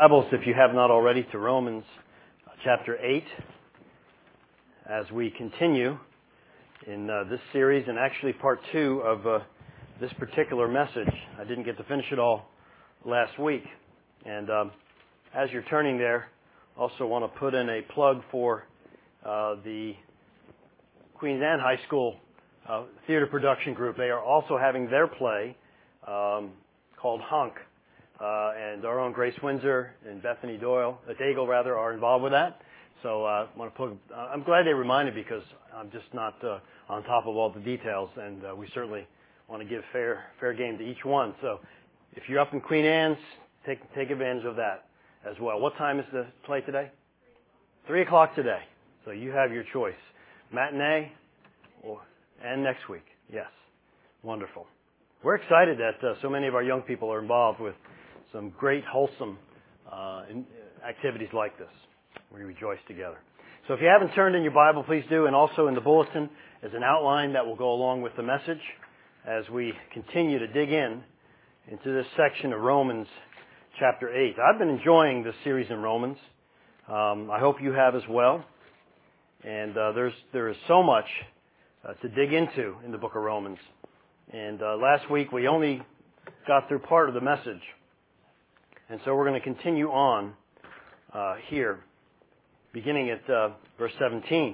Bibles, if you have not already, to Romans chapter 8 as we continue in this series, and actually part 2 of this particular message. I didn't get to finish it all last week. And as you're turning there, also want to put in a plug for the Queens Anne High School theater production group. They are also having their play called Honk. And our own Grace Windsor and Bethany Daigle are involved with that. So I'm glad they reminded me, because I'm just not on top of all the details, and we certainly want to give fair game to each one. So if you're up in Queen Anne's, take advantage of that as well. What time is the play today? 3 o'clock today. So you have your choice. Matinee and next week. Yes. Wonderful. We're excited that so many of our young people are involved with some great, wholesome activities like this. We rejoice together. So if you haven't turned in your Bible, please do. And also in the bulletin is an outline that will go along with the message as we continue to dig into this section of Romans chapter 8. I've been enjoying this series in Romans. I hope you have as well. And there is so much to dig into in the book of Romans. And last week we only got through part of the message. And so we're going to continue on here, beginning at verse 17.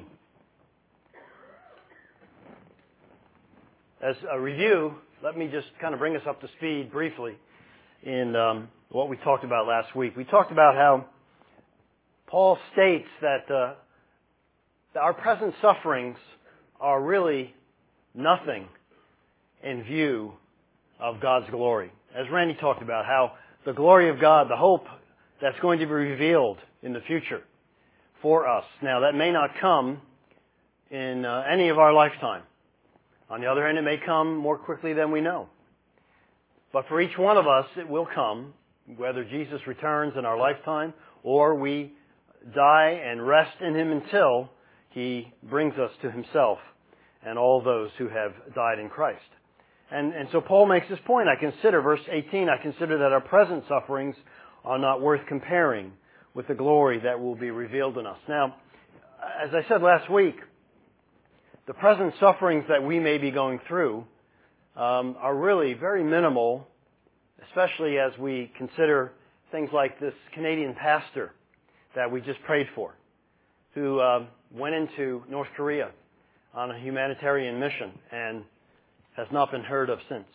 As a review, let me just kind of bring us up to speed briefly in what we talked about last week. We talked about how Paul states that our present sufferings are really nothing in view of God's glory. As Randy talked about, how the glory of God, the hope that's going to be revealed in the future for us. Now, that may not come in any of our lifetime. On the other hand, it may come more quickly than we know. But for each one of us, it will come, whether Jesus returns in our lifetime or we die and rest in Him until He brings us to Himself and all those who have died in Christ. And so Paul makes this point. Verse 18, I consider that our present sufferings are not worth comparing with the glory that will be revealed in us. Now, as I said last week, the present sufferings that we may be going through are really very minimal, especially as we consider things like this Canadian pastor that we just prayed for, who went into North Korea on a humanitarian mission and has not been heard of since.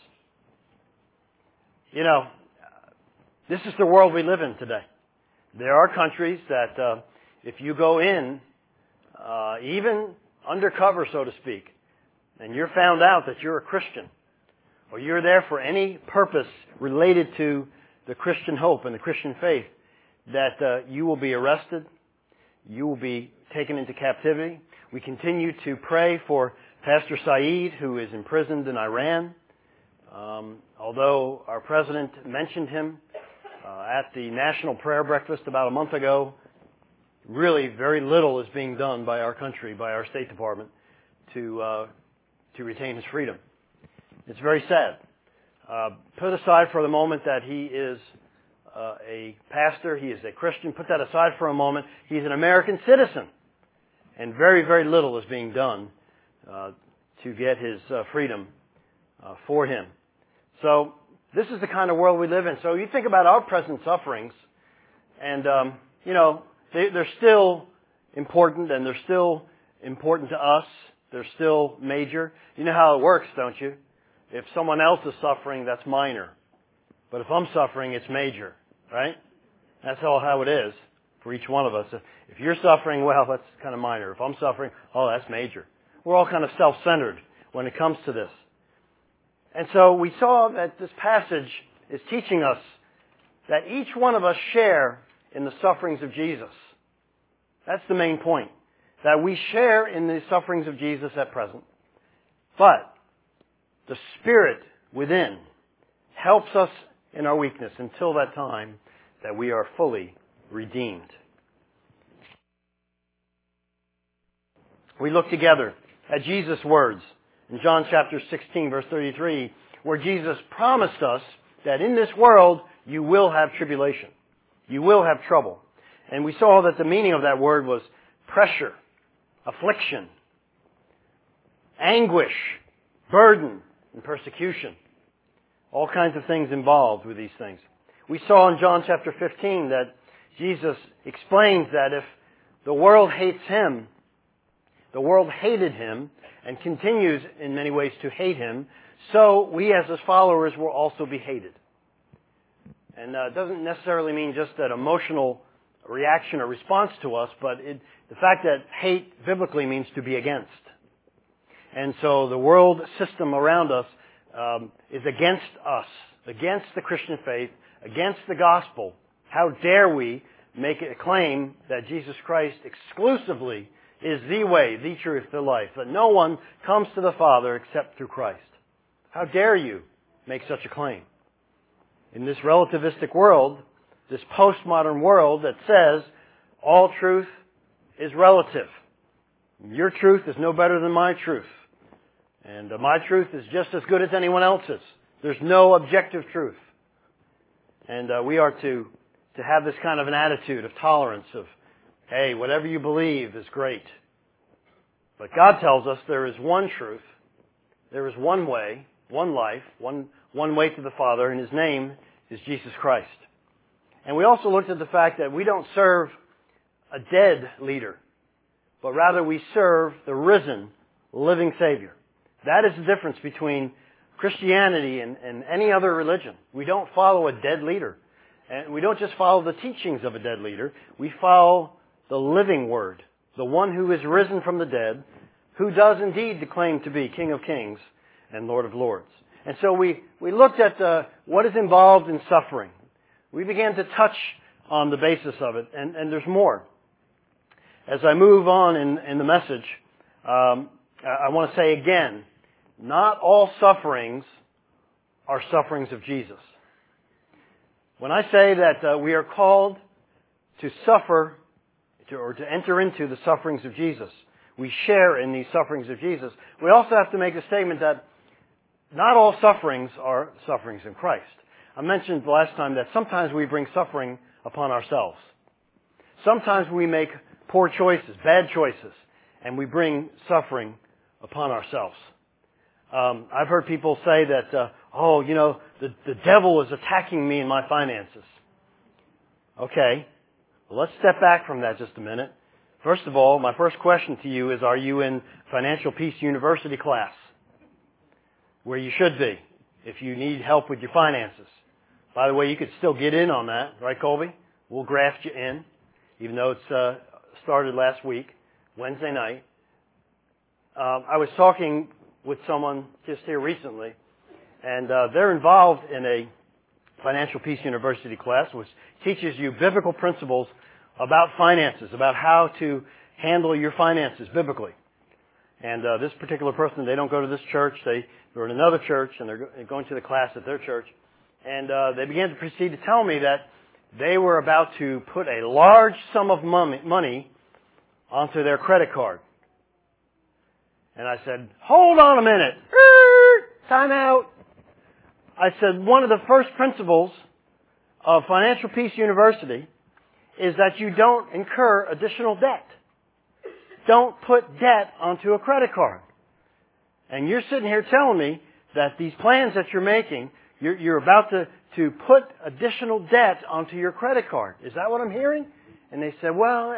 You know, this is the world we live in today. There are countries that if you go in, even undercover, so to speak, and you're found out that you're a Christian, or you're there for any purpose related to the Christian hope and the Christian faith, that you will be arrested, you will be taken into captivity. We continue to pray for Pastor Saeed, who is imprisoned in Iran. Although our president mentioned him at the National Prayer Breakfast about a month ago, really very little is being done by our country, by our State Department, to retain his freedom. It's very sad. Put aside for the moment that he is a pastor, he is a Christian. Put that aside for a moment. He's an American citizen. And very, very little is being done to get his freedom for him. So this is the kind of world we live in. So you think about our present sufferings, and they're still important, and they're still important to us. They're still major. You know how it works, don't you? If someone else is suffering, that's minor. But if I'm suffering, it's major, right? That's how it is for each one of us. If you're suffering, well, that's kind of minor. If I'm suffering, oh, that's major. We're all kind of self-centered when it comes to this. And so we saw that this passage is teaching us that each one of us share in the sufferings of Jesus. That's the main point. That we share in the sufferings of Jesus at present. But the Spirit within helps us in our weakness until that time that we are fully redeemed. We look together at Jesus' words in John chapter 16, verse 33, where Jesus promised us that in this world you will have tribulation. You will have trouble. And we saw that the meaning of that word was pressure, affliction, anguish, burden, and persecution. All kinds of things involved with these things. We saw in John chapter 15 that Jesus explains that if the world hates Him, the world hated Him and continues in many ways to hate Him, so we as His followers will also be hated. And it doesn't necessarily mean just that emotional reaction or response to us, but the fact that hate biblically means to be against. And so the world system around us is against us, against the Christian faith, against the gospel. How dare we make a claim that Jesus Christ exclusively is the way, the truth, the life, that no one comes to the Father except through Christ? How dare you make such a claim? In this relativistic world, this postmodern world that says all truth is relative. Your truth is no better than my truth. And my truth is just as good as anyone else's. There's no objective truth. And we are to have this kind of an attitude of tolerance of, hey, whatever you believe is great. But God tells us there is one truth. There is one way, one life, one way to the Father, and His name is Jesus Christ. And we also looked at the fact that we don't serve a dead leader, but rather we serve the risen, living Savior. That is the difference between Christianity and any other religion. We don't follow a dead leader. And we don't just follow the teachings of a dead leader. We follow the living Word, the one who is risen from the dead, who does indeed claim to be King of Kings and Lord of Lords. And so we looked at what is involved in suffering. We began to touch on the basis of it, and there's more. As I move on in the message, I want to say again, not all sufferings are sufferings of Jesus. When I say that we are called to suffer or to enter into the sufferings of Jesus, we share in these sufferings of Jesus, we also have to make a statement that not all sufferings are sufferings in Christ. I mentioned last time that sometimes we bring suffering upon ourselves. Sometimes we make poor choices, bad choices, and we bring suffering upon ourselves. I've heard people say that, the devil is attacking me in my finances. Okay, well, let's step back from that just a minute. First of all, my first question to you is, are you in Financial Peace University class? Where you should be, if you need help with your finances. By the way, you could still get in on that, right, Colby? We'll graft you in, even though it's started last week, Wednesday night. I was talking with someone just here recently, and they're involved in a Financial Peace University class, which teaches you biblical principles about finances, about how to handle your finances biblically. And this particular person, they don't go to this church. They're in another church, and they're going to the class at their church. And they began to proceed to tell me that they were about to put a large sum of money onto their credit card. And I said, hold on a minute. Time out. I said, one of the first principles of Financial Peace University is that you don't incur additional debt. Don't put debt onto a credit card. And you're sitting here telling me that these plans that you're making, you're about to put additional debt onto your credit card. Is that what I'm hearing? And they said, well,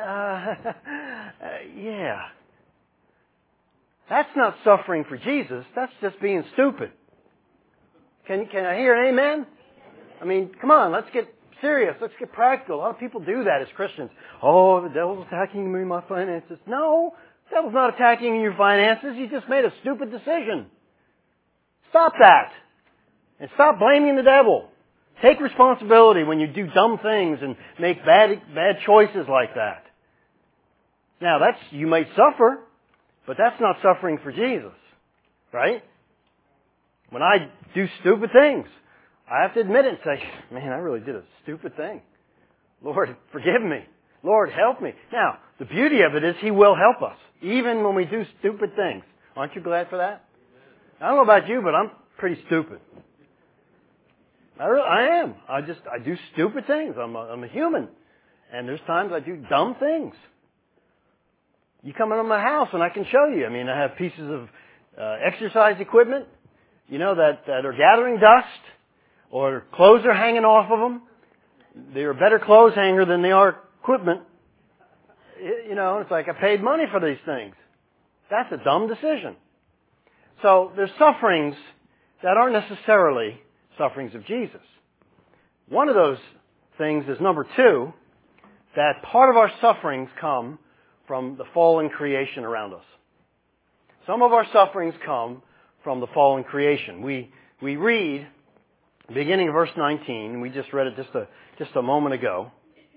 yeah. That's not suffering for Jesus. That's just being stupid. Can I hear an amen? I mean, come on, let's get serious. Let's get practical. A lot of people do that as Christians. Oh, the devil's attacking me in my finances. No, the devil's not attacking your finances. You just made a stupid decision. Stop that. And stop blaming the devil. Take responsibility when you do dumb things and make bad choices like that. Now, you may suffer, but that's not suffering for Jesus. Right? When I do stupid things, I have to admit it and say, man, I really did a stupid thing. Lord, forgive me. Lord, help me. Now, the beauty of it is He will help us, even when we do stupid things. Aren't you glad for that? I don't know about you, but I'm pretty stupid. I am. I do stupid things. I'm a human. And there's times I do dumb things. You come into my house and I can show you. I mean, I have pieces of exercise equipment, that are gathering dust, or clothes are hanging off of them. They're a better clothes hanger than they are equipment. It's like I paid money for these things. That's a dumb decision. So there's sufferings that aren't necessarily sufferings of Jesus. One of those things is number 2, that part of our sufferings come from the fallen creation around us. Some of our sufferings come from the fallen creation. We read, beginning of verse 19, we just read it just a moment ago.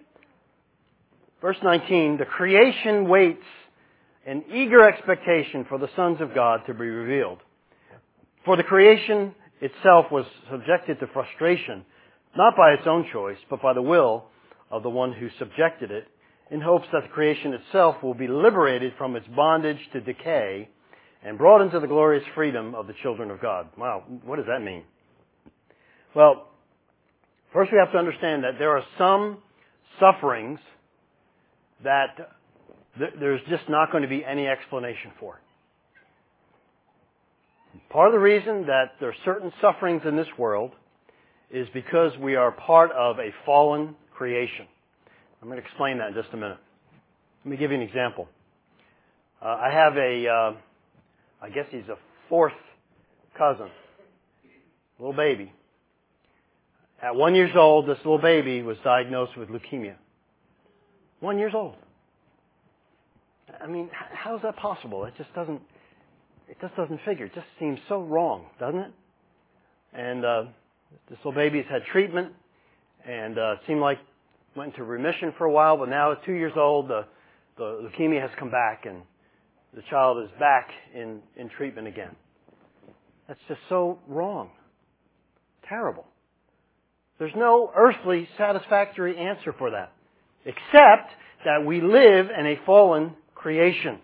Verse 19, the creation waits in eager expectation for the sons of God to be revealed. For the creation itself was subjected to frustration, not by its own choice, but by the will of the one who subjected it, in hopes that the creation itself will be liberated from its bondage to decay and brought into the glorious freedom of the children of God. Wow, what does that mean? Well, first we have to understand that there are some sufferings that there's just not going to be any explanation for. Part of the reason that there are certain sufferings in this world is because we are part of a fallen creation. I'm going to explain that in just a minute. Let me give you an example. I have I guess he's a 4th cousin, little baby. At 1 year old, this little baby was diagnosed with leukemia. 1 year old. I mean, how is that possible? It just doesn't figure. It just seems so wrong, doesn't it? And this little baby's had treatment, and it seemed like went into remission for a while, but now at 2 years old, the leukemia has come back, and the child is back in treatment again. That's just so wrong. Terrible. There's no earthly satisfactory answer for that, except that we live in a fallen creation.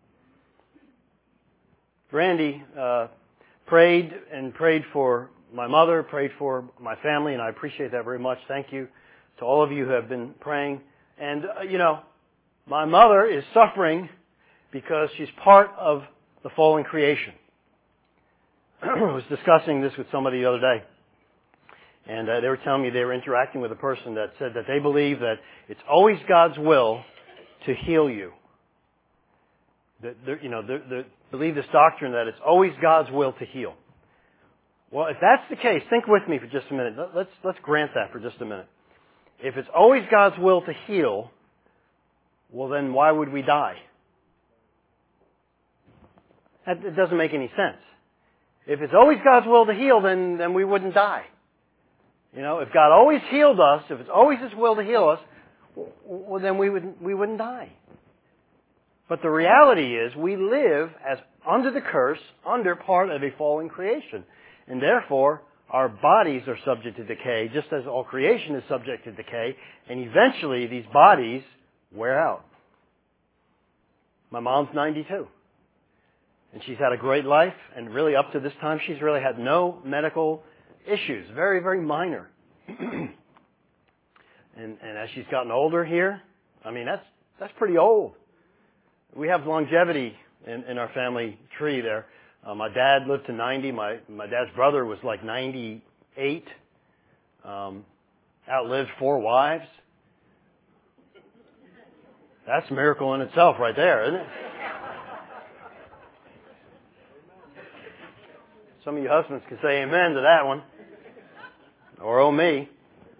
Randy prayed for my mother, prayed for my family, and I appreciate that very much. Thank you to all of you who have been praying. And, my mother is suffering because she's part of the fallen creation. I was discussing this with somebody the other day, and they were telling me they were interacting with a person that said that they believe that it's always God's will to heal you. They believe this doctrine that it's always God's will to heal. Well, if that's the case, think with me for just a minute. Let's grant that for just a minute. If it's always God's will to heal, well then why would we die? It doesn't make any sense. If it's always God's will to heal, then we wouldn't die. If God always healed us, if it's always His will to heal us, well then we wouldn't die. But the reality is we live as under the curse, under part of a fallen creation. And therefore, our bodies are subject to decay, just as all creation is subject to decay, and eventually these bodies wear out. My mom's 92. And she's had a great life, and really up to this time she's really had no medical issues. Very, very minor. and as she's gotten older here, I mean, that's pretty old. We have longevity in our family tree there. My dad lived to 90. My dad's brother was like 98. Outlived 4 wives. That's a miracle in itself right there, isn't it? Some of you husbands can say amen to that one. Or oh me.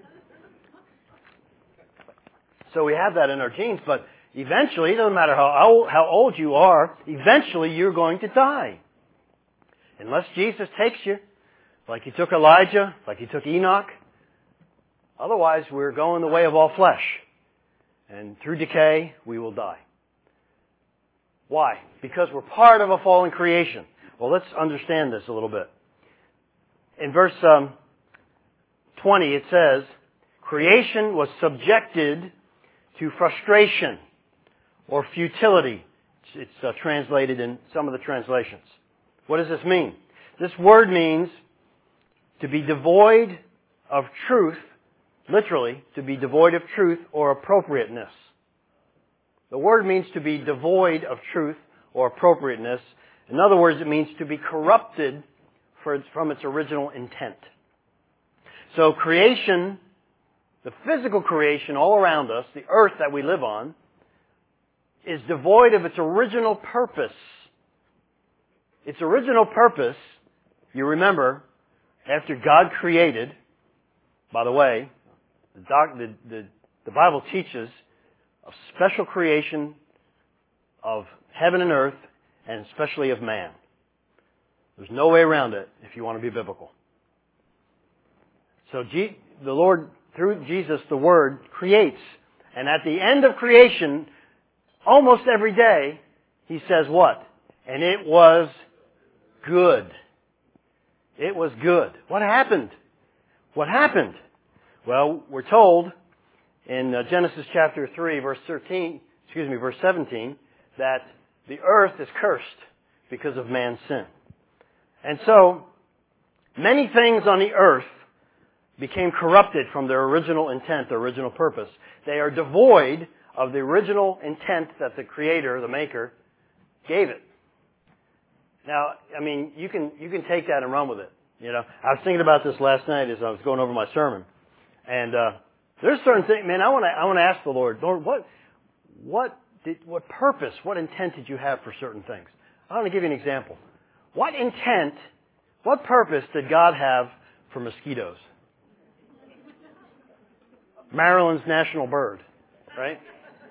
So we have that in our genes, but eventually, it doesn't matter how old you are, eventually you're going to die. Unless Jesus takes you, like He took Elijah, like He took Enoch. Otherwise, we're going the way of all flesh. And through decay, we will die. Why? Because we're part of a fallen creation. Well, let's understand this a little bit. In verse 20, it says, creation was subjected to frustration or futility. It's translated in some of the translations. What does this mean? This word means to be devoid of truth, literally, to be devoid of truth or appropriateness. The word means to be devoid of truth or appropriateness. In other words, it means to be corrupted from its original intent. So creation, the physical creation all around us, the earth that we live on, is devoid of its original purpose. Its original purpose, you remember, after God created, by the way, the Bible teaches of special creation of heaven and earth, and especially of man. There's no way around it if you want to be biblical. So the Lord, through Jesus, the Word, creates. And at the end of creation, almost every day, He says what? And it was good. It was good. What happened? What happened? Well, we're told in Genesis chapter 3, verse 17, that the earth is cursed because of man's sin. And so, many things on the earth became corrupted from their original intent, their original purpose. They are devoid of the original intent that the Creator, the Maker, gave it. Now, I mean, you can take that and run with it. You know, I was thinking about this last night as I was going over my sermon, and there's certain things. Man, I want to ask the Lord, what purpose, what intent did you have for certain things? I want to give you an example. What intent, what purpose did God have for mosquitoes? Maryland's national bird, right?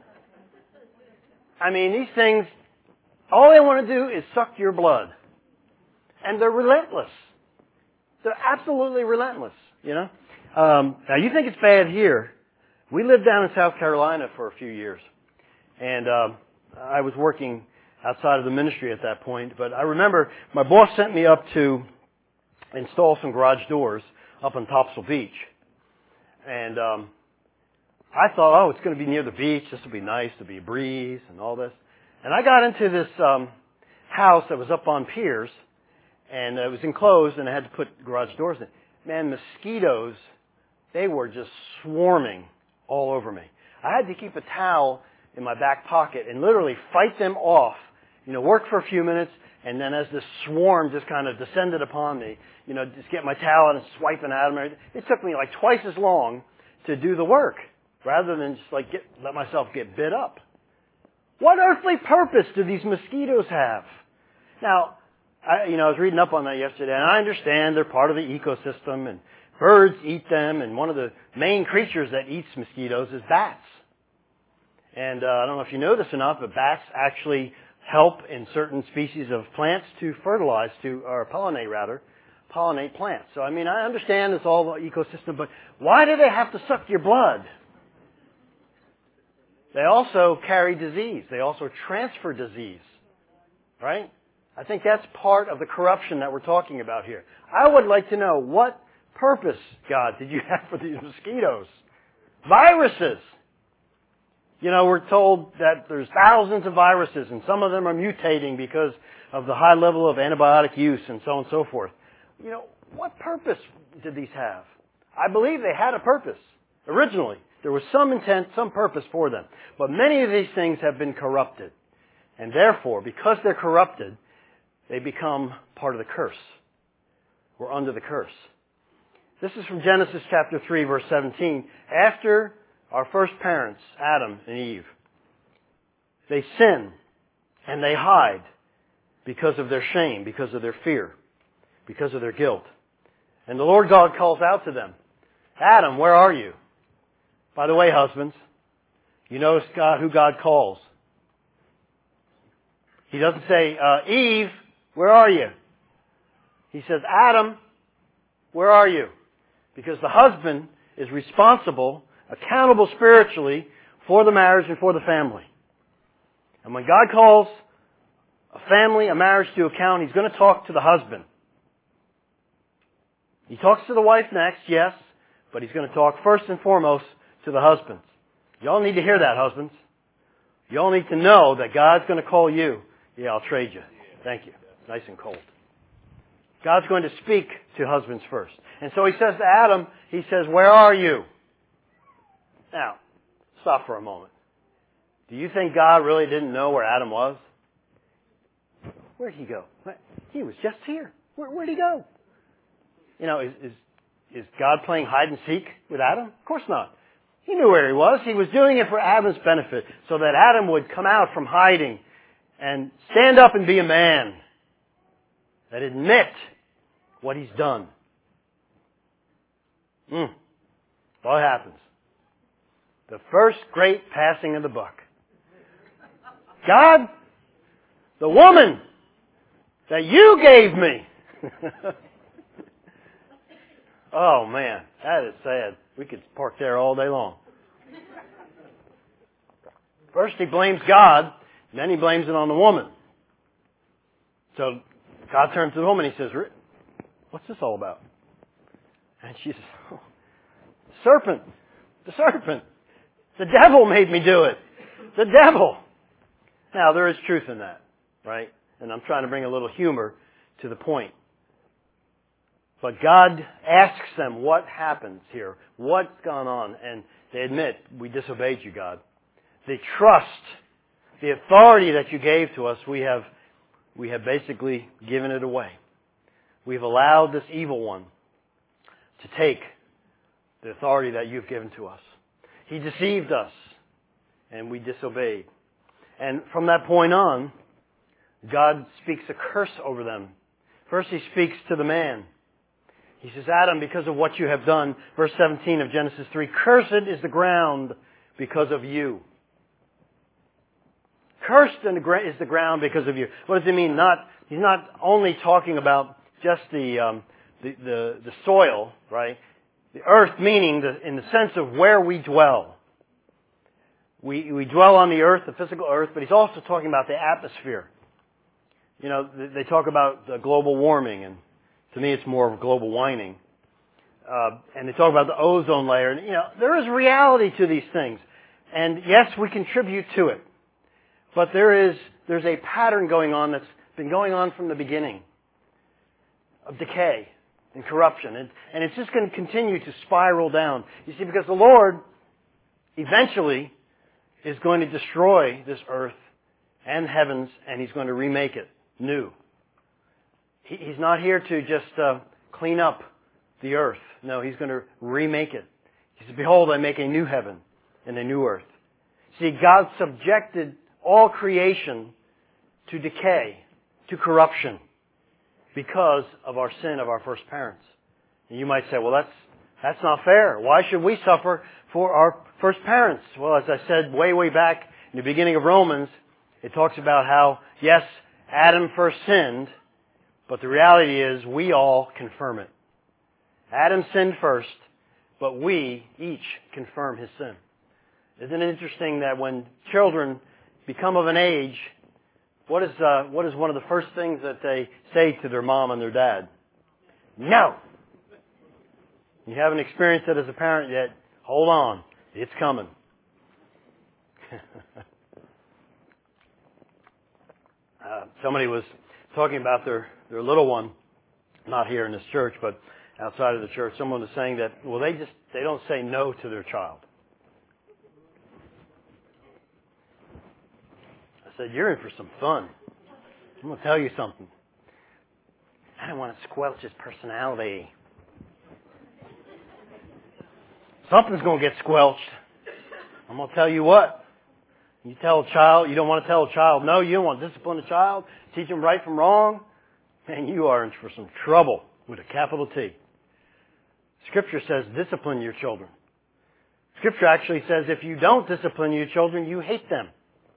I mean, these things, all they want to do is suck your blood. And they're relentless. They're absolutely relentless, you know. Now, you think it's bad here. We lived down in South Carolina for a few years. And I was working outside of the ministry at that point. But I remember my boss sent me up to install some garage doors up on Topsail Beach. And I thought, oh, it's going to be near the beach. This will be nice. There'll be a breeze and all this. And I got into this house that was up on piers, and it was enclosed, and I had to put garage doors in. Man, mosquitoes, they were just swarming all over me. I had to keep a towel in my back pocket and literally fight them off, you know, work for a few minutes, and then as the swarm just kind of descended upon me, you know, just get my towel and swiping at them. It took me like twice as long to do the work rather than just like let myself get bit up. What earthly purpose do these mosquitoes have? Now, I was reading up on that yesterday, and I understand they're part of the ecosystem, and birds eat them, and one of the main creatures that eats mosquitoes is bats. And I don't know if you know this or not, but bats actually help in certain species of plants to fertilize, pollinate plants. So, I mean, I understand it's all the ecosystem, but why do they have to suck your blood? They also carry disease. They also transfer disease, right? I think that's part of the corruption that we're talking about here. I would like to know, what purpose, God, did you have for these mosquitoes? Viruses. You know, we're told that there's thousands of viruses, and some of them are mutating because of the high level of antibiotic use and so on and so forth. You know, what purpose did these have? I believe they had a purpose originally. There was some intent, some purpose for them. But many of these things have been corrupted. And therefore, because they're corrupted, they become part of the curse. We're under the curse. This is from Genesis chapter 3, verse 17. After our first parents, Adam and Eve, they sin and they hide because of their shame, because of their fear, because of their guilt. And the Lord God calls out to them, Adam, where are you? By the way, husbands, you notice who God calls. He doesn't say, Eve, where are you? He says, Adam, where are you? Because the husband is responsible, accountable spiritually for the marriage and for the family. And when God calls a family, a marriage to account, He's going to talk to the husband. He talks to the wife next, yes, but He's going to talk first and foremost to the husbands. Y'all need to hear that, husbands. Y'all need to know that God's going to call you. Yeah, I'll trade you. Thank you. Nice and cold. God's going to speak to husbands first. And so He says to Adam, He says, where are you? Now, stop for a moment. Do you think God really didn't know where Adam was? Where'd he go? He was just here. Where'd he go? You know, is God playing hide and seek with Adam? Of course not. He knew where he was. He was doing it for Adam's benefit, so that Adam would come out from hiding and stand up and be a man that admit what he's done. What happens? The first great passing of the buck. God, the woman that you gave me. Oh man, that is sad. We could park there all day long. First he blames God, then he blames it on the woman. So God turns to the woman and He says, what's this all about? And she says, oh, the serpent. The devil made me do it. The devil. Now, there is truth in that, right? And I'm trying to bring a little humor to the point. But God asks them what happens here, what's gone on, and they admit, we disobeyed you, God. They trust the authority that you gave to us. We have basically given it away. We've allowed this evil one to take the authority that you've given to us. He deceived us, and we disobeyed. And from that point on, God speaks a curse over them. First He speaks to the man. He says, Adam, because of what you have done, verse 17 of Genesis 3, cursed is the ground because of you. Cursed is the ground because of you. What does it mean? He's not only talking about just the soil, right? The earth meaning in the sense of where we dwell. We dwell on the earth, the physical earth, but He's also talking about the atmosphere. You know, they talk about global warming, and to me it's more of global whining. And they talk about the ozone layer. And, you know, there is reality to these things. And yes, we contribute to it. But there's a pattern going on that's been going on from the beginning of decay and corruption. And it's just going to continue to spiral down. You see, because the Lord eventually is going to destroy this earth and heavens, and He's going to remake it new. He's not here to just clean up the earth. No, He's going to remake it. He says, behold, I make a new heaven and a new earth. See, God subjected all creation to decay, to corruption, because of our sin of our first parents. And you might say, well, that's not fair. Why should we suffer for our first parents? Well, as I said way back in the beginning of Romans, it talks about how, yes, Adam first sinned, but the reality is we all confirm it. Adam sinned first, but we each confirm his sin. Isn't it interesting that when children become of an age, what is one of the first things that they say to their mom and their dad? No! You haven't experienced it as a parent yet. Hold on. It's coming. Somebody was talking about their little one, not here in this church, but outside of the church. Someone was saying that, well, they don't say no to their child. I said, you're in for some fun. I'm going to tell you something. I don't want to squelch his personality. Something's going to get squelched. I'm going to tell you what. You tell a child, you don't want to tell a child, no, you don't want to discipline a child, teach them right from wrong. Man, you are in for some trouble with a capital T. Scripture says discipline your children. Scripture actually says if you don't discipline your children, you hate them.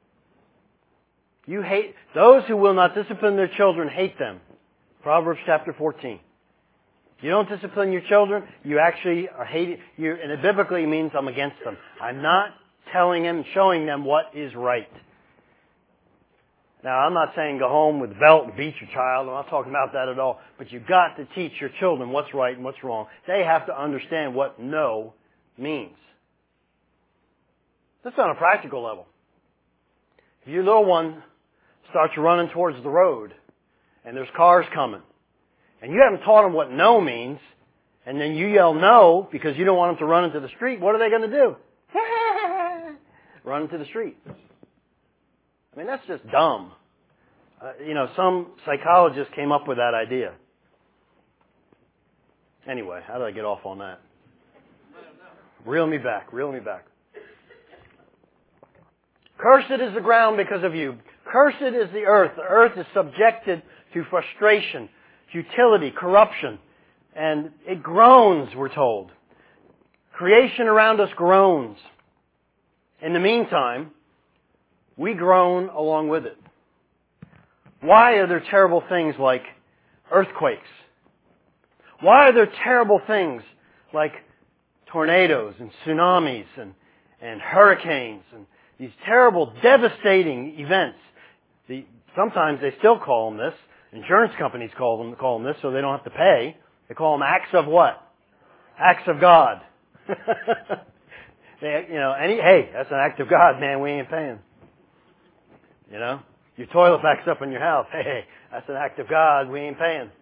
You hate, those who will not discipline their children hate them. Proverbs chapter 14. If you don't discipline your children, you actually are hating, and it biblically means I'm against them. I'm not telling them, showing them what is right. Now, I'm not saying go home with a belt and beat your child. I'm not talking about that at all. But you've got to teach your children what's right and what's wrong. They have to understand what no means. That's on a practical level. If your little one starts running towards the road and there's cars coming and you haven't taught them what no means, and then you yell no because you don't want them to run into the street, what are they going to do? Run into the street. I mean, that's just dumb. Some psychologist came up with that idea. Anyway, how did I get off on that? Reel me back. Cursed is the ground because of you. Cursed is the earth. The earth is subjected to frustration, futility, corruption. And it groans, we're told. Creation around us groans. In the meantime, we groan along with it. Why are there terrible things like earthquakes? Why are there terrible things like tornadoes and tsunamis and hurricanes and these terrible, devastating events? Sometimes they still call them this. Insurance companies call them this so they don't have to pay. They call them acts of what? Acts of God. Hey, that's an act of God, man. We ain't paying. Your toilet backs up in your house. Hey, that's an act of God. We ain't paying.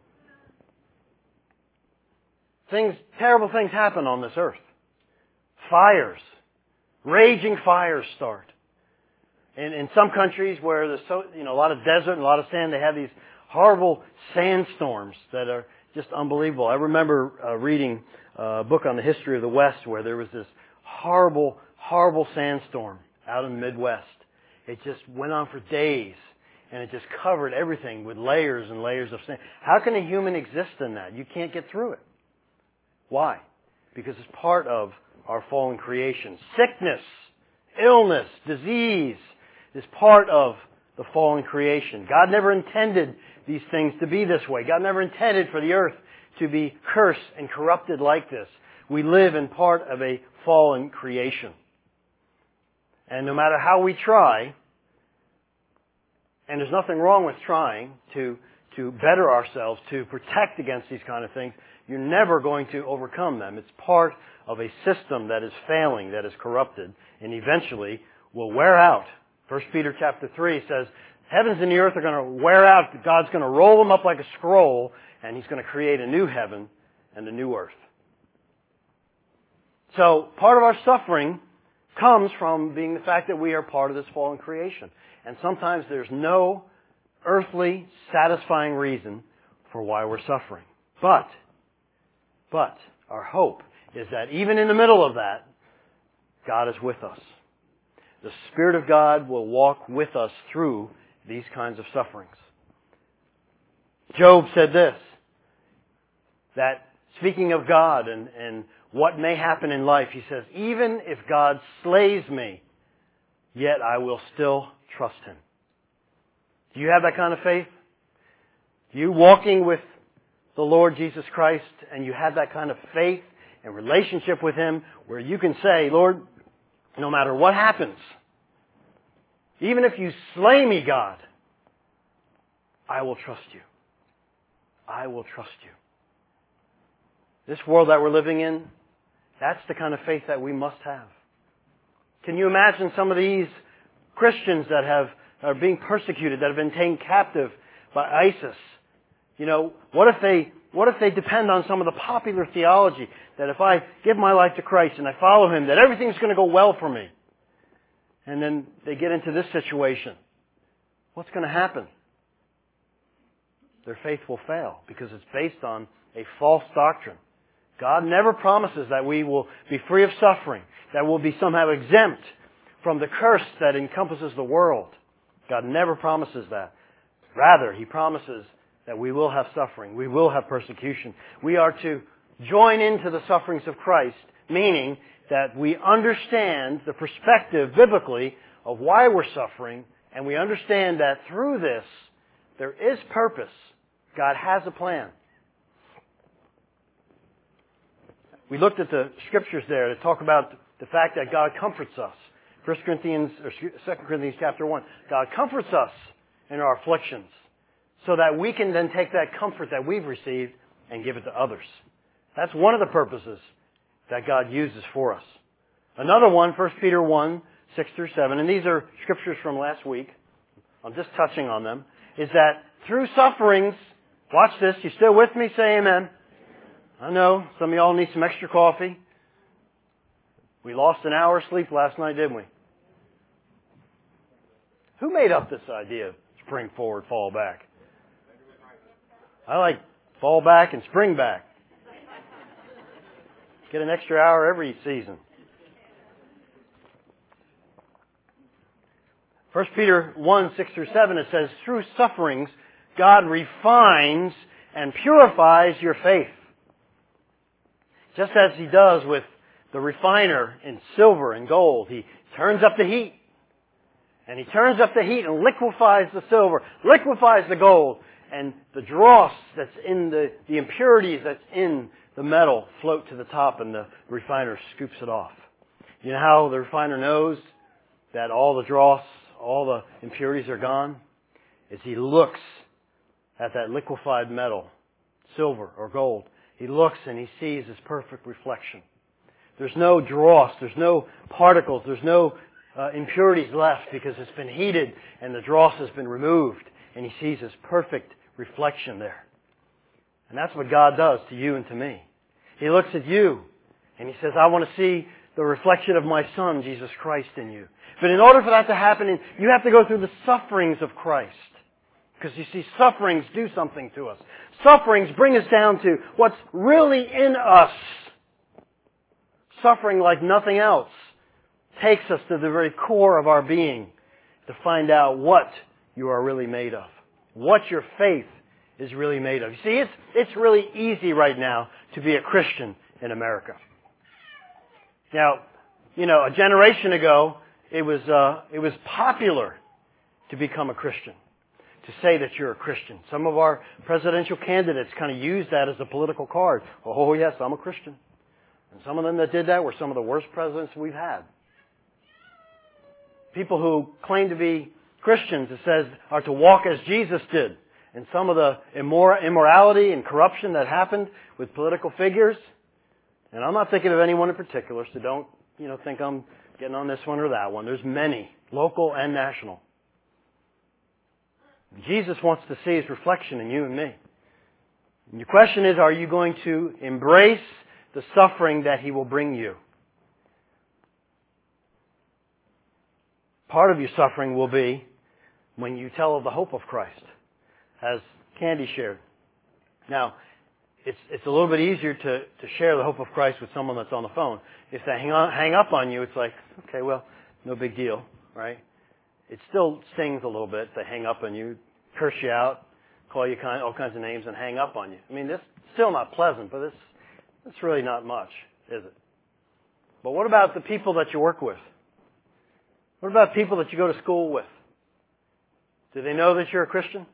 Terrible things happen on this earth. Fires. Raging fires start. In some countries where there's a lot of desert and a lot of sand, they have these horrible sandstorms that are just unbelievable. I remember reading a book on the history of the West where there was this horrible, horrible sandstorm out in the Midwest. It just went on for days, and it just covered everything with layers and layers of sand. How can a human exist in that? You can't get through it. Why? Because it's part of our fallen creation. Sickness, illness, disease is part of the fallen creation. God never intended these things to be this way. God never intended for the earth to be cursed and corrupted like this. We live in part of a fallen creation. And no matter how we try, and there's nothing wrong with trying to better ourselves, to protect against these kind of things, you're never going to overcome them. It's part of a system that is failing, that is corrupted, and eventually will wear out. 1 Peter chapter 3 says, heavens and the earth are going to wear out. God's going to roll them up like a scroll, and He's going to create a new heaven and a new earth. So part of our suffering comes from being the fact that we are part of this fallen creation. And sometimes there's no earthly, satisfying reason for why we're suffering. But our hope is that even in the middle of that, God is with us. The Spirit of God will walk with us through these kinds of sufferings. Job said this, that speaking of God and what may happen in life, he says, even if God slays me, yet I will still trust Him. Do you have that kind of faith? You walking with the Lord Jesus Christ and you have that kind of faith and relationship with Him where you can say, Lord, no matter what happens, even if you slay me, God, I will trust you. I will trust you. This world that we're living in, that's the kind of faith that we must have. Can you imagine some of these Christians that are being persecuted, that have been taken captive by ISIS? What if they depend on some of the popular theology that if I give my life to Christ and I follow Him, that everything's going to go well for me? And then they get into this situation. What's going to happen? Their faith will fail because it's based on a false doctrine. God never promises that we will be free of suffering, that we'll be somehow exempt from the curse that encompasses the world. God never promises that. Rather, He promises that we will have suffering, we will have persecution. We are to join into the sufferings of Christ, meaning that we understand the perspective biblically of why we're suffering, and we understand that through this, there is purpose. God has a plan. We looked at the scriptures there to talk about the fact that God comforts us. 2 Corinthians chapter 1. God comforts us in our afflictions so that we can then take that comfort that we've received and give it to others. That's one of the purposes that God uses for us. Another one, 1 Peter 1, 6 through 7, and these are scriptures from last week. I'm just touching on them, is that through sufferings, Watch this. You still with me? Say amen. I know some of y'all need some extra coffee. We lost an hour of sleep last night, didn't we? Who made up this idea of spring forward, fall back? I like fall back and spring back. Get an extra hour every season. 1 Peter 1, 6 through 7, it says, through sufferings, God refines and purifies your faith. Just as He does with the refiner in silver and gold. He turns up the heat. And He turns up the heat and liquefies the silver, liquefies the gold. And the dross that's in the impurities that's in the metal float to the top and the refiner scoops it off. You know how the refiner knows that all the dross, all the impurities are gone? Is he looks at that liquefied metal, silver or gold. He looks and he sees His perfect reflection. There's no dross, there's no particles, there's no impurities left because it's been heated and the dross has been removed. And he sees His perfect reflection there. And that's what God does to you and to me. He looks at you and He says, I want to see the reflection of my Son, Jesus Christ, in you. But in order for that to happen, you have to go through the sufferings of Christ. Because you see, sufferings do something to us. Sufferings bring us down to what's really in us. Suffering, like nothing else, takes us to the very core of our being to find out what you are really made of. What your faith is really made of. You see, it's really easy right now to be a Christian in America. Now, you know, a generation ago, it was popular to become a Christian, to say that you're a Christian. Some of our presidential candidates kind of used that as a political card. Oh, yes, I'm a Christian. And some of them that did that were some of the worst presidents we've had. People who claim to be Christians, it says, are to walk as Jesus did. And some of the immorality and corruption that happened with political figures. And I'm not thinking of anyone in particular, so don't, think I'm getting on this one or that one. There's many, local and national. Jesus wants to see His reflection in you and me. And your question is, are you going to embrace the suffering that He will bring you? Part of your suffering will be when you tell of the hope of Christ, as Candy shared. Now, it's a little bit easier to share the hope of Christ with someone that's on the phone. If they hang up on you, it's like, okay, well, no big deal, right? It still stings a little bit. They hang up on you, curse you out, call you all kinds of names, and hang up on you. I mean, that's still not pleasant, but it's really not much, is it? But what about the people that you work with? What about people that you go to school with? Do they know that you're a Christian?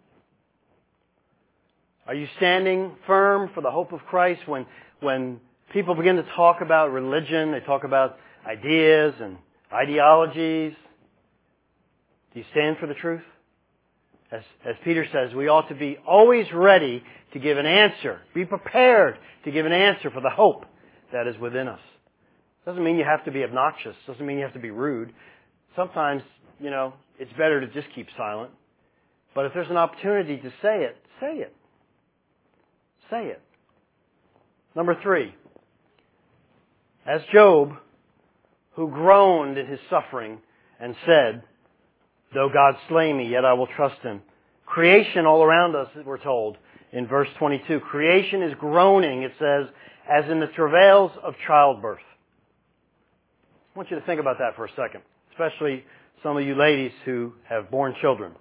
Are you standing firm for the hope of Christ when people begin to talk about religion, they talk about ideas and ideologies? Do you stand for the truth? As Peter says, we ought to be always ready to give an answer. Be prepared to give an answer for the hope that is within us. Doesn't mean you have to be obnoxious. Doesn't mean you have to be rude. Sometimes, it's better to just keep silent. But if there's an opportunity to say it, say it. Say it. Number 3. As Job, who groaned in his suffering and said, though God slay me, yet I will trust Him. Creation all around us, we're told in verse 22. Creation is groaning, it says, as in the travails of childbirth. I want you to think about that for a second, especially some of you ladies who have born children.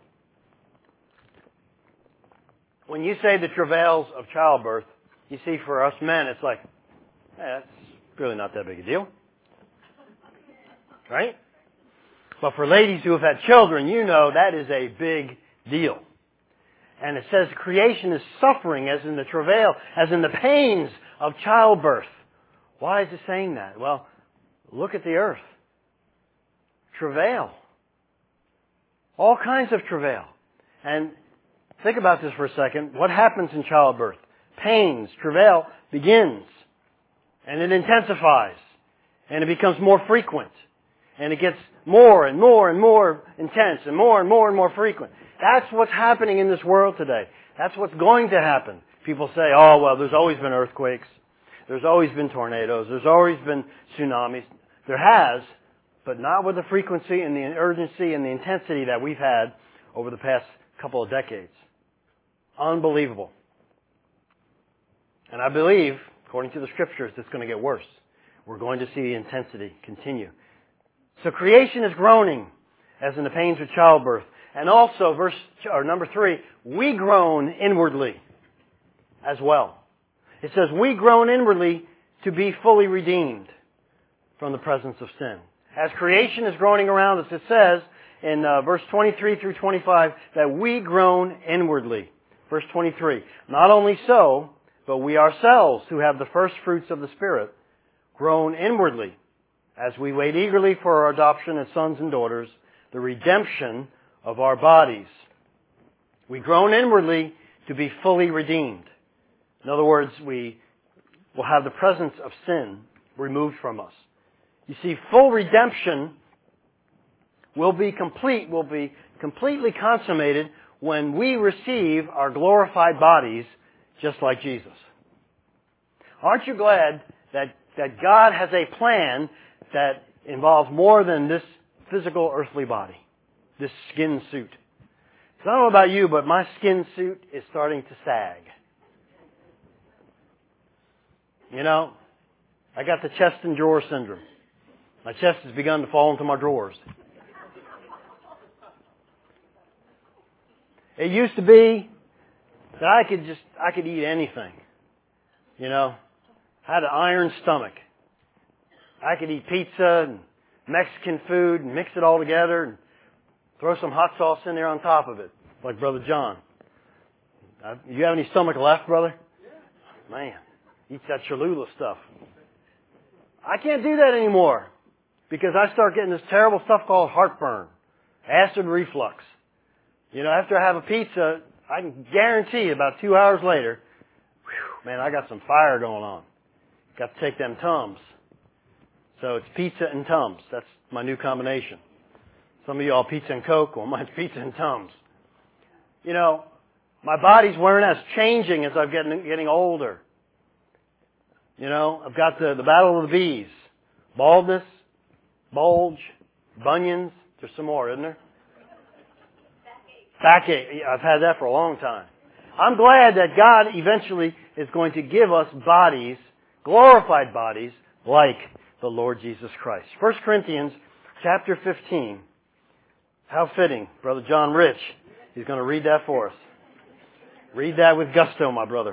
When you say the travails of childbirth, you see for us men, it's like, that's really not that big a deal. Right? But for ladies who have had children, you know that is a big deal. And it says creation is suffering as in the travail, as in the pains of childbirth. Why is it saying that? Well, look at the earth. Travail. All kinds of travail. And think about this for a second. What happens in childbirth? Pains, travail begins. And it intensifies. And it becomes more frequent. And it gets more and more and more intense and more frequent. That's what's happening in this world today. That's what's going to happen. People say, oh, well, there's always been earthquakes. There's always been tornadoes. There's always been tsunamis. There has, but not with the frequency and the urgency and the intensity that we've had over the past couple of decades. Unbelievable. And I believe, according to the Scriptures, it's going to get worse. We're going to see the intensity continue. So creation is groaning as in the pains of childbirth. And also, number 3, we groan inwardly as well. It says, we groan inwardly to be fully redeemed from the presence of sin. As creation is groaning around us, it says in verse 23 through 25 that we groan inwardly. Verse 23, not only so, but we ourselves who have the first fruits of the Spirit groan inwardly as we wait eagerly for our adoption as sons and daughters, the redemption of our bodies. We groan inwardly to be fully redeemed. In other words, we will have the presence of sin removed from us. You see, full redemption will be completely consummated when we receive our glorified bodies just like Jesus. Aren't you glad that God has a plan that involves more than this physical earthly body, this skin suit? I don't know about you, but my skin suit is starting to sag. You know, I got the chest and drawer syndrome. My chest has begun to fall into my drawers. It used to be that I could eat anything. You know, I had an iron stomach. I could eat pizza and Mexican food and mix it all together and throw some hot sauce in there on top of it, like Brother John. You have any stomach left, brother? Man, eats that Cholula stuff. I can't do that anymore because I start getting this terrible stuff called heartburn, acid reflux. You know, after I have a pizza, I can guarantee about 2 hours later, man, I got some fire going on. Got to take them Tums. So it's pizza and Tums. That's my new combination. Some of y'all pizza and Coke, well, mine's pizza and Tums. You know, my body's wearing out. It's changing as I'm getting older. You know, I've got the battle of the B's. Baldness, bulge, bunions. There's some more, isn't there? Backache. I've had that for a long time. I'm glad that God eventually is going to give us bodies, glorified bodies, like the Lord Jesus Christ. 1 Corinthians chapter 15. How fitting. Brother John Rich, he's going to read that for us. Read that with gusto, my brother.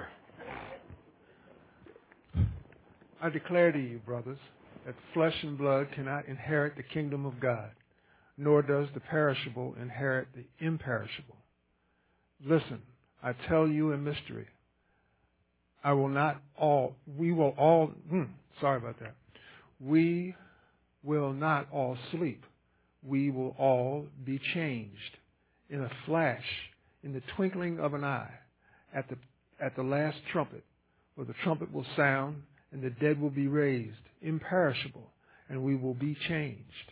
I declare to you, brothers, that flesh and blood cannot inherit the kingdom of God, nor does the perishable inherit the imperishable. Listen, I tell you a mystery. We will not all sleep. We will all be changed in a flash, in the twinkling of an eye, at the last trumpet, for the trumpet will sound, and the dead will be raised, imperishable, and we will be changed.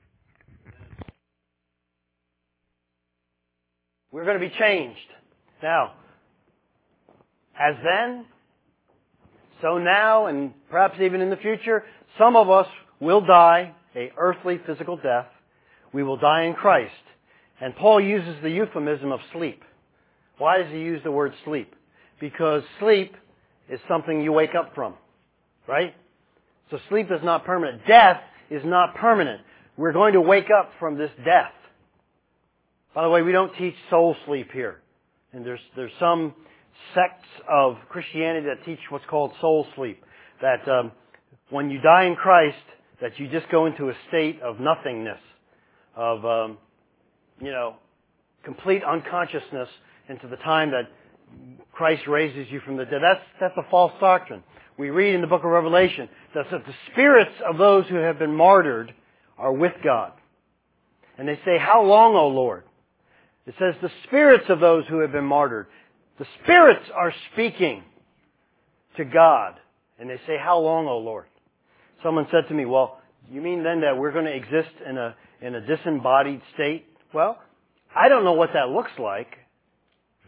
We're going to be changed. Now, as then, so now, and perhaps even in the future, some of us will die a earthly physical death. We will die in Christ. And Paul uses the euphemism of sleep. Why does he use the word sleep? Because sleep is something you wake up from, right? So sleep is not permanent. Death is not permanent. We're going to wake up from this death. By the way, we don't teach soul sleep here. And there's some sects of Christianity that teach what's called soul sleep. That when you die in Christ, that you just go into a state of nothingness, of, complete unconsciousness into the time that Christ raises you from the dead. That's a false doctrine. We read in the book of Revelation that the spirits of those who have been martyred are with God. And they say, how long, O Lord? It says the spirits of those who have been martyred. The spirits are speaking to God. And they say, how long, O Lord? Someone said to me, well, you mean then that we're going to exist in a disembodied state? Well, I don't know what that looks like.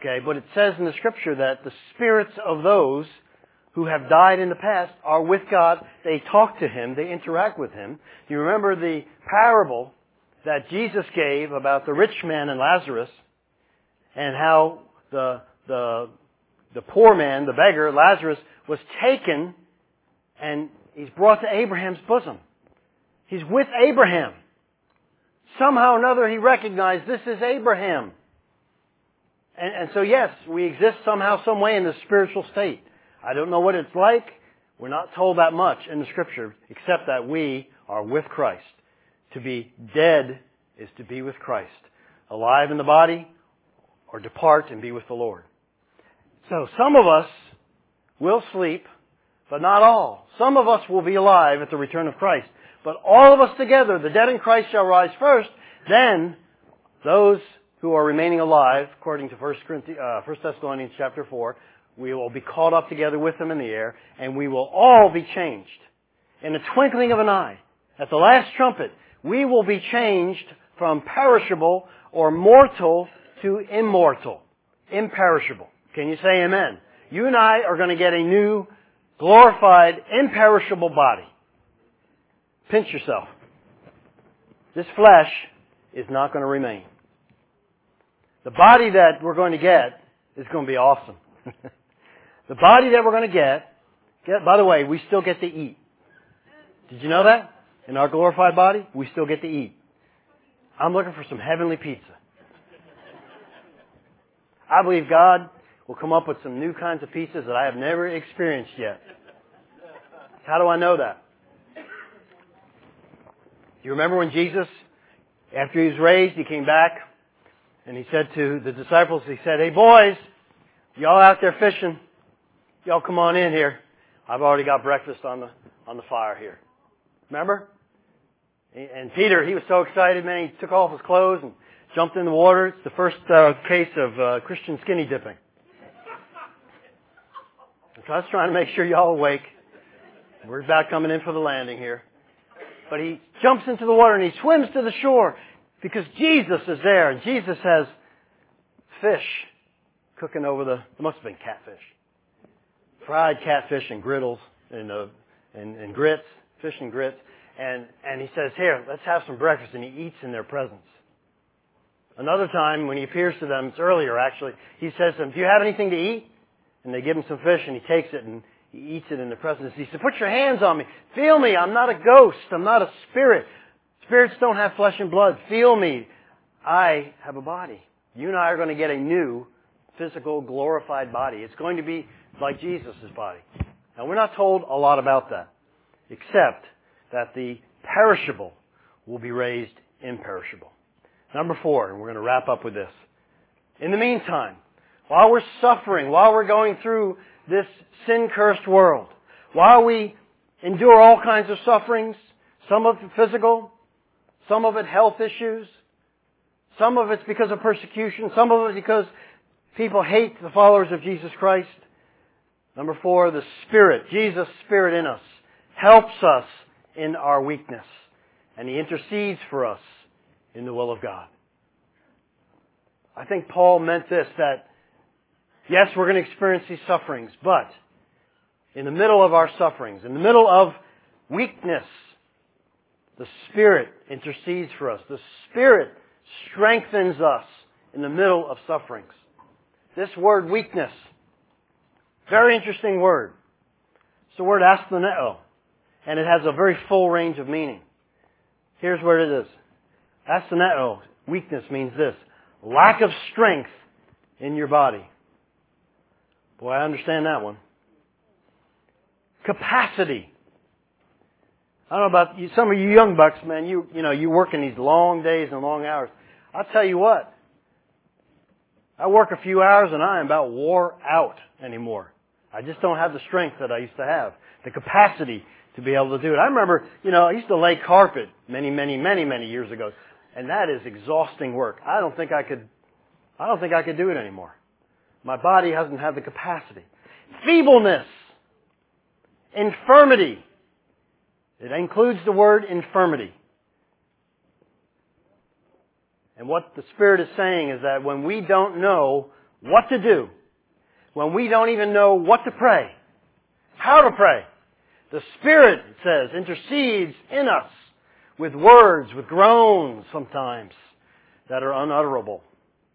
Okay, but it says in the Scripture that the spirits of those who have died in the past are with God. They talk to Him. They interact with Him. You remember the parable that Jesus gave about the rich man and Lazarus, and how the poor man, the beggar, Lazarus, was taken and he's brought to Abraham's bosom. He's with Abraham. Somehow or another he recognized this is Abraham. And so yes, we exist somehow, some way in the spiritual state. I don't know what it's like. We're not told that much in the Scripture, except that we are with Christ. To be dead is to be with Christ. Alive in the body, or depart and be with the Lord. So some of us will sleep, but not all. Some of us will be alive at the return of Christ. But all of us together, the dead in Christ shall rise first. Then those who are remaining alive, according to 1 Thessalonians chapter 4, we will be caught up together with them in the air, and we will all be changed. In the twinkling of an eye, at the last trumpet, we will be changed from perishable or mortal to immortal, imperishable. Can you say amen? You and I are going to get a new, glorified, imperishable body. Pinch yourself. This flesh is not going to remain. The body that we're going to get is going to be awesome. The body that we're going to get, by the way, we still get to eat. Did you know that? In our glorified body, we still get to eat. I'm looking for some heavenly pizza. I believe God will come up with some new kinds of pizzas that I have never experienced yet. How do I know that? You remember when Jesus, after He was raised, He came back and He said to the disciples, He said, "Hey boys, y'all out there fishing, y'all come on in here. I've already got breakfast on the fire here." Remember? And Peter, he was so excited, man, he took off his clothes and jumped in the water. It's the first case of Christian skinny dipping. So I was trying to make sure y'all awake. We're about coming in for the landing here. But he jumps into the water and he swims to the shore because Jesus is there. And Jesus has fish cooking over there must have been catfish. Fried catfish and griddles and grits, fish and grits. And he says, "Here, let's have some breakfast." And he eats in their presence. Another time when he appears to them, it's earlier actually, he says to them, "Do you have anything to eat?" And they give him some fish and he takes it and he eats it in their presence. He said, "Put your hands on me. Feel me. I'm not a ghost. I'm not a spirit. Spirits don't have flesh and blood. Feel me. I have a body." You and I are going to get a new physical glorified body. It's going to be like Jesus' body. Now we're not told a lot about that, except that the perishable will be raised imperishable. Number 4, and we're going to wrap up with this. In the meantime, while we're suffering, while we're going through this sin-cursed world, while we endure all kinds of sufferings, some of it physical, some of it health issues, some of it's because of persecution, some of it because people hate the followers of Jesus Christ. Number 4, the Spirit, Jesus' Spirit in us, helps us in our weakness, and He intercedes for us in the will of God. I think Paul meant this, that yes, we're going to experience these sufferings, but in the middle of our sufferings, in the middle of weakness, the Spirit intercedes for us. The Spirit strengthens us in the middle of sufferings. This word weakness, very interesting word. It's the word astheneo, and it has a very full range of meaning. Here's what it is. Astheneo, weakness, means this: lack of strength in your body. Boy, I understand that one. Capacity. I don't know about you, some of you young bucks, man, you work in these long days and long hours. I'll tell you what, I work a few hours and I am about wore out anymore. I just don't have the strength that I used to have, the capacity to be able to do it. I remember, I used to lay carpet many years ago, and that is exhausting work. I don't think I could do it anymore. My body hasn't had the capacity. Feebleness. Infirmity. It includes the word infirmity. And what the Spirit is saying is that when we don't know what to do, when we don't even know what to pray, how to pray, the Spirit, it says, intercedes in us with words, with groans sometimes that are unutterable.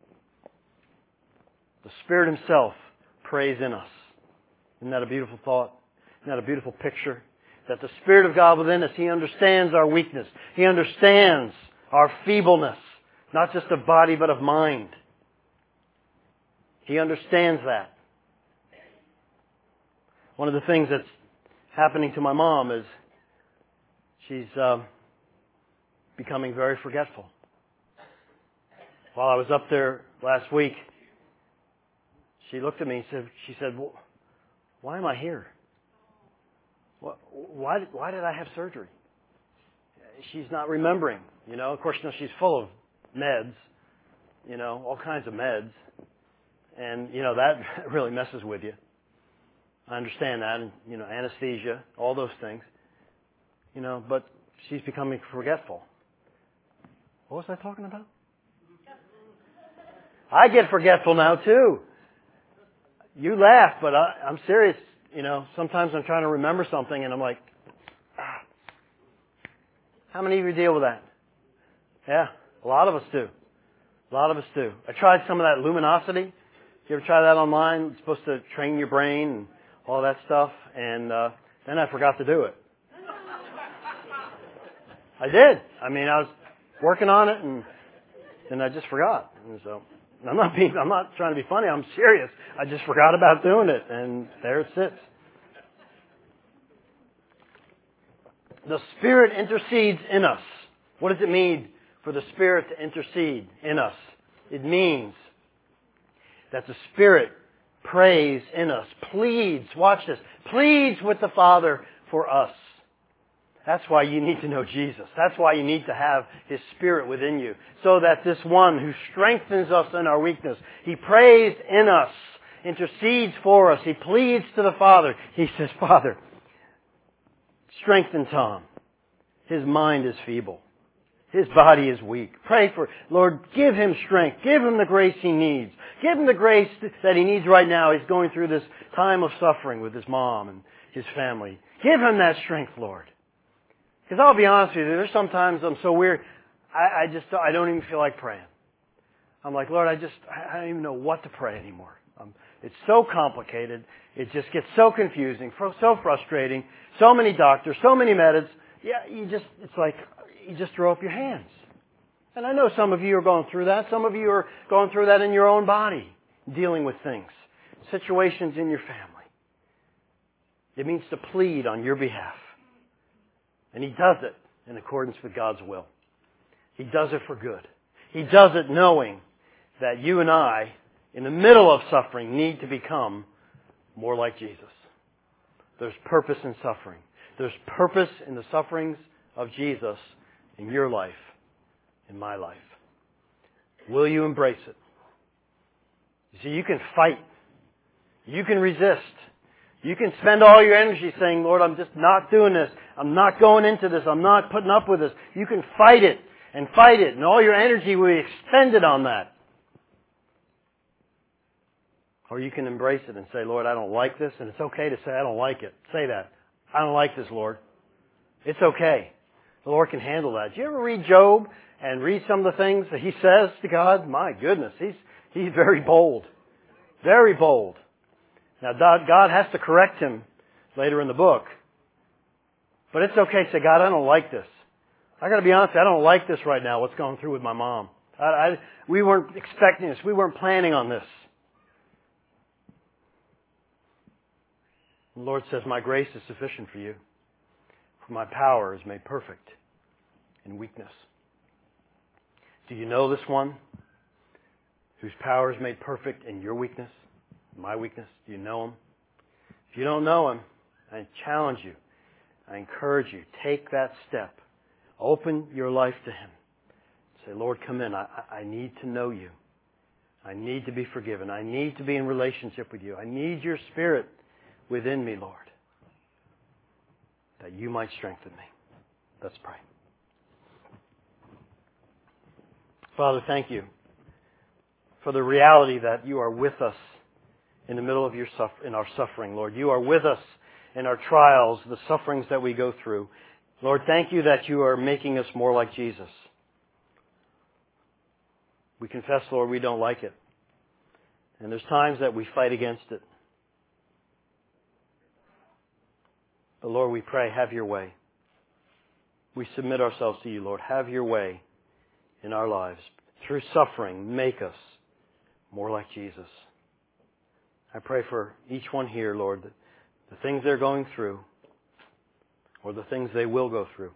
The Spirit Himself prays in us. Isn't that a beautiful thought? Isn't that a beautiful picture? That the Spirit of God within us, He understands our weakness. He understands our feebleness, not just of body but of mind. He understands that. One of the things that's happening to my mom is she's becoming very forgetful. While I was up there last week, she looked at me and she said, well, why am I here? Why did I have surgery? She's not remembering. Of course, she's full of meds, all kinds of meds. And, that really messes with you. I understand that. And, anesthesia, all those things. But she's becoming forgetful. What was I talking about? I get forgetful now, too. You laugh, but I'm serious. Sometimes I'm trying to remember something and I'm like, How many of you deal with that? Yeah, a lot of us do. A lot of us do. I tried some of that luminosity. You ever try that online? It's supposed to train your brain and all that stuff. And then I forgot to do it. I did. I was working on it and I just forgot. And so I'm not trying to be funny. I'm serious. I just forgot about doing it, and there it sits. The Spirit intercedes in us. What does it mean for the Spirit to intercede in us? It means that the Spirit prays in us, pleads, watch this, pleads with the Father for us. That's why you need to know Jesus. That's why you need to have His Spirit within you. So that this one who strengthens us in our weakness, He prays in us, intercedes for us. He pleads to the Father. He says, Father, strengthen Tom. His mind is feeble. His body is weak. Pray for, Lord, give him strength. Give him the grace he needs. Give him the grace that he needs right now. He's going through this time of suffering with his mom and his family. Give him that strength, Lord. Because I'll be honest with you, there's sometimes I'm so weird, I don't even feel like praying. I'm like, Lord, I don't even know what to pray anymore. It's so complicated. It just gets so confusing, so frustrating. So many doctors, so many methods. Yeah, it's like you just throw up your hands. And I know some of you are going through that. Some of you are going through that in your own body, dealing with things, situations in your family. It means to plead on your behalf. And He does it in accordance with God's will. He does it for good. He does it knowing that you and I, in the middle of suffering, need to become more like Jesus. There's purpose in suffering. There's purpose in the sufferings of Jesus in your life, in my life. Will you embrace it? You see, you can fight. You can resist. You can spend all your energy saying, Lord, I'm just not doing this. I'm not going into this. I'm not putting up with this. You can fight it, and all your energy will be expended on that. Or you can embrace it and say, Lord, I don't like this, and it's okay to say, I don't like it. Say that. I don't like this, Lord. It's okay. The Lord can handle that. Do you ever read Job and read some of the things that he says to God? My goodness, he's very bold. Very bold. Now, God has to correct him later in the book. But it's okay to say, God, I don't like this. I got to be honest, I don't like this right now, what's going through with my mom. We weren't expecting this. We weren't planning on this. The Lord says, my grace is sufficient for you, for my power is made perfect in weakness. Do you know this one whose power is made perfect in your weakness, my weakness? Do you know Him? If you don't know Him, I challenge you, I encourage you, take that step. Open your life to Him. Say, Lord, come in. I need to know You. I need to be forgiven. I need to be in relationship with You. I need Your Spirit within me, Lord, that You might strengthen me. Let's pray. Father, thank You for the reality that you are with us in the middle of in our suffering, Lord. You are with us in our trials, the sufferings that we go through. Lord, thank you that you are making us more like Jesus. We confess, Lord, we don't like it. And there's times that we fight against it. But Lord, we pray, have your way. We submit ourselves to you, Lord. Have your way in our lives. Through suffering, make us more like Jesus. I pray for each one here, Lord, that the things they're going through or the things they will go through.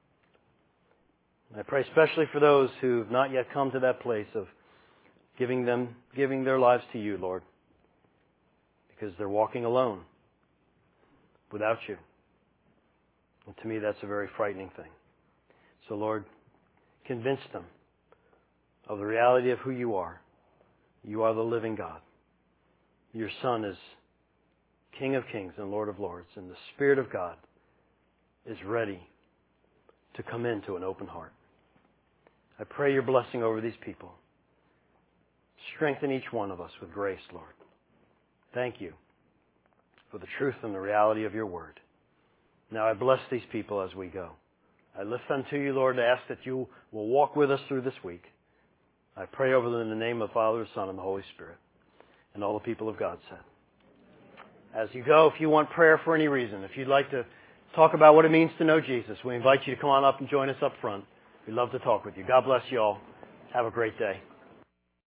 I pray especially for those who have not yet come to that place of giving their lives to you, Lord, because they're walking alone without you. And to me, that's a very frightening thing. So, Lord, convince them of the reality of who you are. You are the living God. Your Son is King of Kings and Lord of Lords, and the Spirit of God is ready to come into an open heart. I pray your blessing over these people. Strengthen each one of us with grace, Lord. Thank you for the truth and the reality of your word. Now I bless these people as we go. I lift them to you, Lord, to ask that you will walk with us through this week. I pray over them in the name of the Father, the Son, and the Holy Spirit. And all the people of God said. As you go, if you want prayer for any reason, if you'd like to talk about what it means to know Jesus, we invite you to come on up and join us up front. We'd love to talk with you. God bless you all. Have a great day.